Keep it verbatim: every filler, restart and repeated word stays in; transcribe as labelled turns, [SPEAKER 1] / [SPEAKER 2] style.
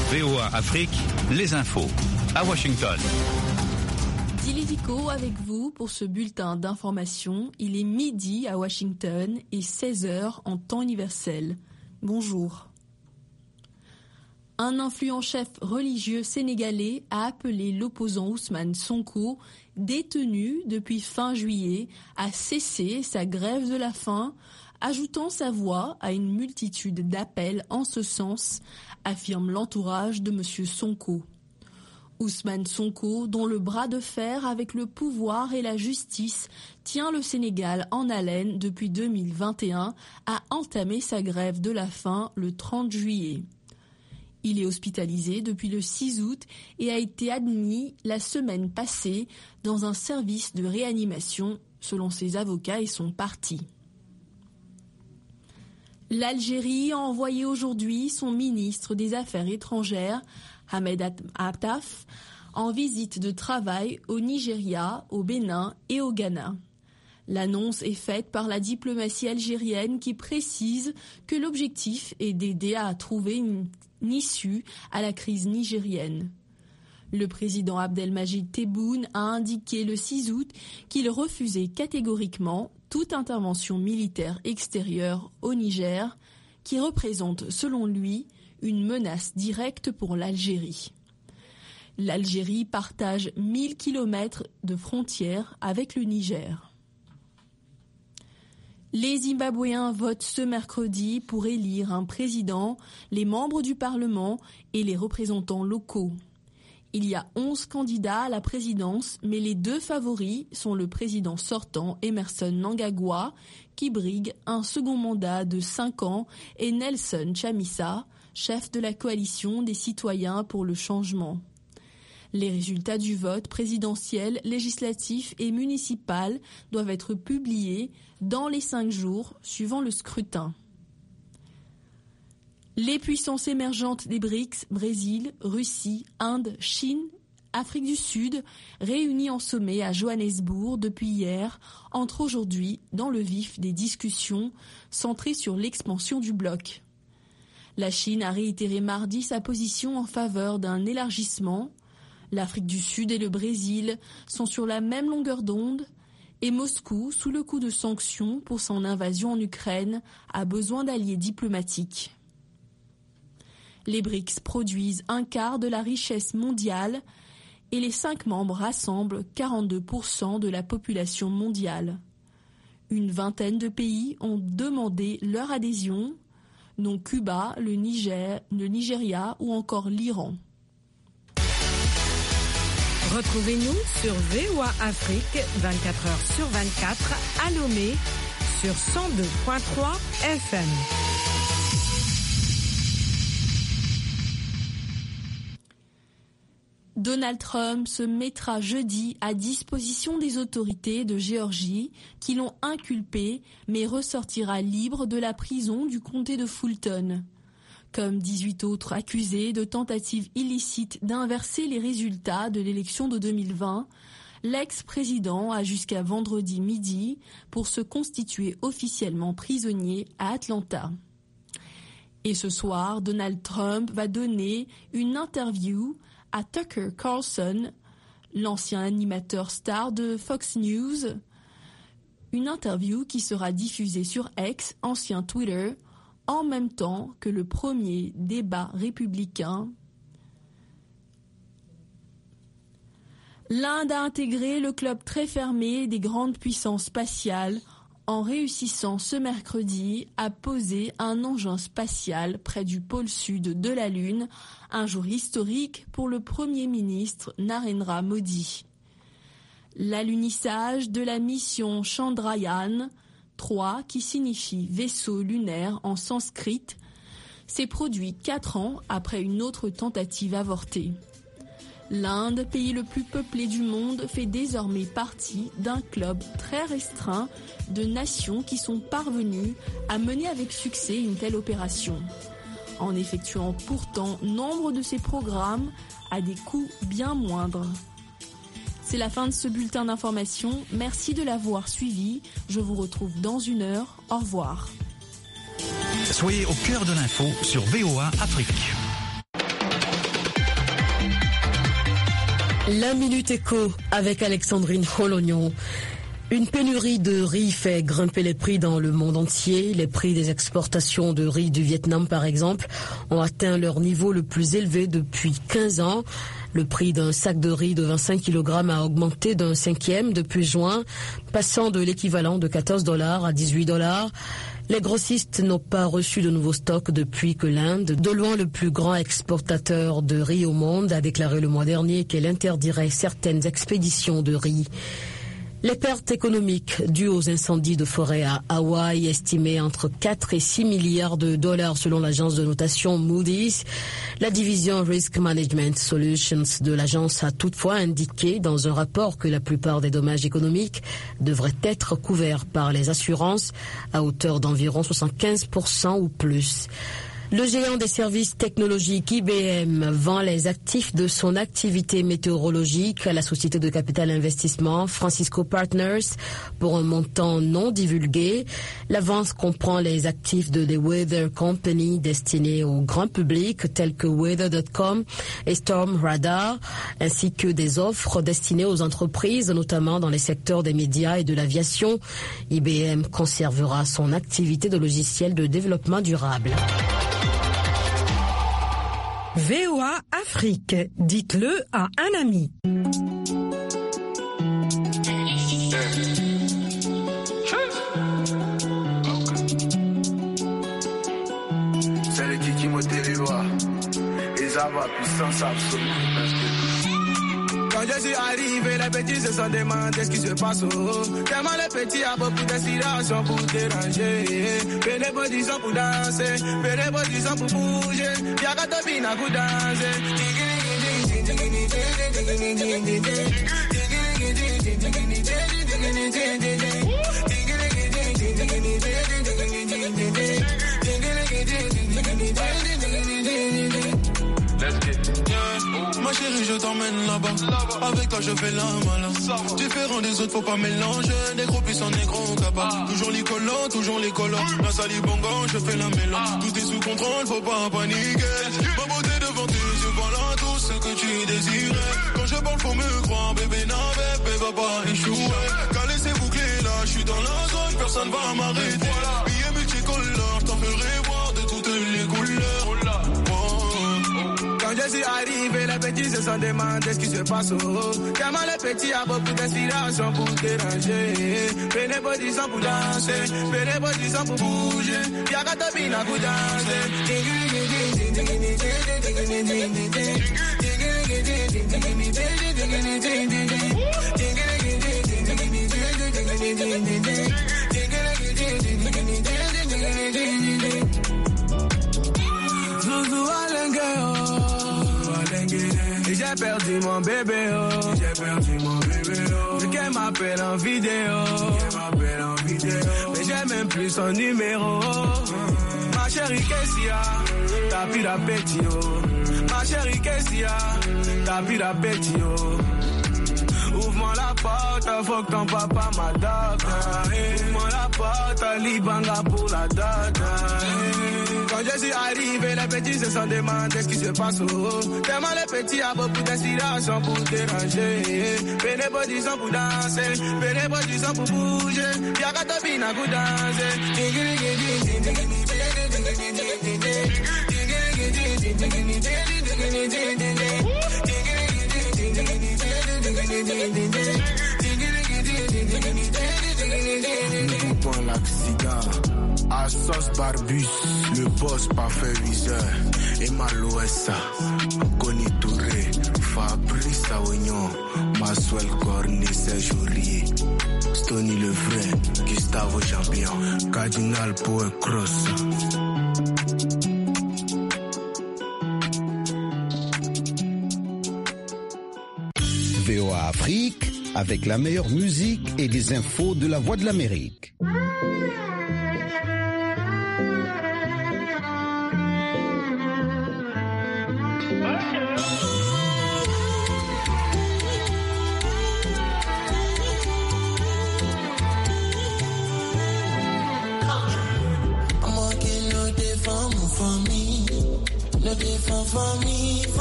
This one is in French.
[SPEAKER 1] V O A Afrique, les infos à Washington.
[SPEAKER 2] Dili Vico avec vous pour ce bulletin d'information. Il est midi à Washington et seize heures en temps universel. Bonjour. Un influent chef religieux sénégalais a appelé l'opposant Ousmane Sonko, détenu depuis fin juillet, à cesser sa grève de la faim, ajoutant sa voix à une multitude d'appels en ce sens, affirme l'entourage de M. Sonko. Ousmane Sonko, dont le bras de fer avec le pouvoir et la justice tient le Sénégal en haleine depuis deux mille vingt et un, a entamé sa grève de la faim le trente juillet. Il est hospitalisé depuis le six août et a été admis la semaine passée dans un service de réanimation, selon ses avocats et son parti. L'Algérie a envoyé aujourd'hui son ministre des Affaires étrangères, Ahmed Attaf, en visite de travail au Nigeria, au Bénin et au Ghana. L'annonce est faite par la diplomatie algérienne qui précise que l'objectif est d'aider à trouver une, une issue à la crise nigérienne. Le président Abdelmajid Tebboune a indiqué le six août qu'il refusait catégoriquement toute intervention militaire extérieure au Niger, qui représente, selon lui, une menace directe pour l'Algérie. L'Algérie partage mille kilomètres de frontières avec le Niger. Les Zimbabwéens votent ce mercredi pour élire un président, les membres du Parlement et les représentants locaux. Il y a onze candidats à la présidence, mais les deux favoris sont le président sortant Emmerson Mnangagwa, qui brigue un second mandat de cinq ans, et Nelson Chamisa, chef de la coalition des citoyens pour le changement. Les résultats du vote présidentiel, législatif et municipal doivent être publiés dans les cinq jours suivant le scrutin. Les puissances émergentes des BRICS, Brésil, Russie, Inde, Chine, Afrique du Sud, réunies en sommet à Johannesburg depuis hier, entrent aujourd'hui dans le vif des discussions centrées sur l'expansion du bloc. La Chine a réitéré mardi sa position en faveur d'un élargissement. L'Afrique du Sud et le Brésil sont sur la même longueur d'onde et Moscou, sous le coup de sanctions pour son invasion en Ukraine, a besoin d'alliés diplomatiques. Les BRICS produisent un quart de la richesse mondiale et les cinq membres rassemblent quarante-deux pour cent de la population mondiale. Une vingtaine de pays ont demandé leur adhésion, dont Cuba, le Niger, le Nigeria ou encore l'Iran.
[SPEAKER 3] Retrouvez-nous sur V O A Afrique vingt-quatre heures sur vingt-quatre à Lomé sur cent deux virgule trois F M.
[SPEAKER 2] Donald Trump se mettra jeudi à disposition des autorités de Géorgie qui l'ont inculpé, mais ressortira libre de la prison du comté de Fulton. Comme dix-huit autres accusés de tentatives illicites d'inverser les résultats de l'élection de deux mille vingt, l'ex-président a jusqu'à vendredi midi pour se constituer officiellement prisonnier à Atlanta. Et ce soir, Donald Trump va donner une interview à Tucker Carlson, l'ancien animateur star de Fox News, une interview qui sera diffusée sur X, ancien Twitter, en même temps que le premier débat républicain. L'Inde a intégré le club très fermé des grandes puissances spatiales en réussissant ce mercredi à poser un engin spatial près du pôle sud de la Lune, un jour historique pour le Premier ministre Narendra Modi. L'alunissage de la mission Chandrayaan trois, qui signifie vaisseau lunaire en sanskrit, s'est produit quatre ans après une autre tentative avortée. L'Inde, pays le plus peuplé du monde, fait désormais partie d'un club très restreint de nations qui sont parvenues à mener avec succès une telle opération, en effectuant pourtant nombre de ces programmes à des coûts bien moindres. C'est la fin de ce bulletin d'information. Merci de l'avoir suivi. Je vous retrouve dans une heure. Au revoir.
[SPEAKER 1] Soyez au cœur de l'info sur V O A Afrique.
[SPEAKER 4] La Minute Éco avec Alexandrine Holognon. Une pénurie de riz fait grimper les prix dans le monde entier. Les prix des exportations de riz du Vietnam, par exemple, ont atteint leur niveau le plus élevé depuis quinze ans. Le prix d'un sac de riz de vingt-cinq kilogrammes a augmenté d'un cinquième depuis juin, passant de l'équivalent de quatorze dollars à dix-huit dollars. Les grossistes n'ont pas reçu de nouveaux stocks depuis que l'Inde, de loin le plus grand exportateur de riz au monde, a déclaré le mois dernier qu'elle interdirait certaines expéditions de riz. Les pertes économiques dues aux incendies de forêt à Hawaï, estimées entre quatre et six milliards de dollars selon l'agence de notation Moody's. La division Risk Management Solutions de l'agence a toutefois indiqué dans un rapport que la plupart des dommages économiques devraient être couverts par les assurances à hauteur d'environ soixante-quinze pour cent ou plus. Le géant des services technologiques I B M vend les actifs de son activité météorologique à la société de capital investissement Francisco Partners pour un montant non divulgué. La vente comprend les actifs de The Weather Company destinés au grand public tels que weather point com et Storm Radar, ainsi que des offres destinées aux entreprises, notamment dans les secteurs des médias et de l'aviation. I B M conservera son activité de logiciel de développement durable.
[SPEAKER 3] V O A Afrique, dites-le à un ami.
[SPEAKER 5] C'est le Kiki Moteriwa, ils avaient puissance absolue. Quand je suis arrivé, les petits se sont demandés ce qui se passe. Oh. Tellement les petits a beaucoup d'inspiration pour déranger. Fais les positions pour danser, fais les positions pour bouger. Y'a qu'à te bina pour danser.
[SPEAKER 6] Ma chérie, je t'emmène là-bas. là-bas. Avec toi, je fais la malin. Différent des autres, faut pas mélanger. Des gros puissants, des gros capas. Ah. Toujours les collants, toujours les collants. Ah. La salibongan, je fais la mélange. Ah. Tout est sous contrôle, faut pas paniquer. Ma beauté devant tes yeux, voilà tout ce que tu désirais. Quand je parle, faut me croire, bébé n'avait, bébé va pas échouer. Calé, c'est bouclé là, je suis dans la zone, personne va m'arrêter. Voilà. Billets multicolores, t'en ferai voir de toutes les couleurs.
[SPEAKER 5] Quand je suis arrivé, les petits se sont demandés ce qui se passe. Oh. Tellement les petits a beaucoup d'inspiration pour déranger. Fais les positions pour danser, fais les positions pour bouger. Y'a qu'à te bina pour danser. Zouzou Alengue. J'ai perdu mon bébé, oh. J'ai perdu mon bébé, oh. Qu'elle m'appelle en vidéo. Qu'elle m'appelle en vidéo. Mais j'ai même plus son numéro. Mmh. Ma chérie Kessia, t'as plus d'appétit, oh. Ma chérie Kessia, t'as plus d'appétit, oh. Ouvre-moi la porte, faut que ton papa m'adopte. Ouvre-moi la porte, Libanga pour la dot. Quand je suis arrivé, les petits se sont demandés ce qui se passe. Oh. Tellement les petits a beaucoup d'inspiration pour déranger. Fais les positions pour danser, fais les positions pour bouger. Y'a qu'à te bina pour danser. Nous coupons l'accident. À sauce Barbus, le boss parfait viseur. Emalo Essa, Koni Touré, Fabrice Aoignon, Maswell Corny, Serge Aurier, Stony le vrai, Gustavo Champion, Cardinal Poe Cross.
[SPEAKER 7] V O A Afrique, avec la meilleure musique et des infos de la Voix de l'Amérique.
[SPEAKER 8] For me, no different for me.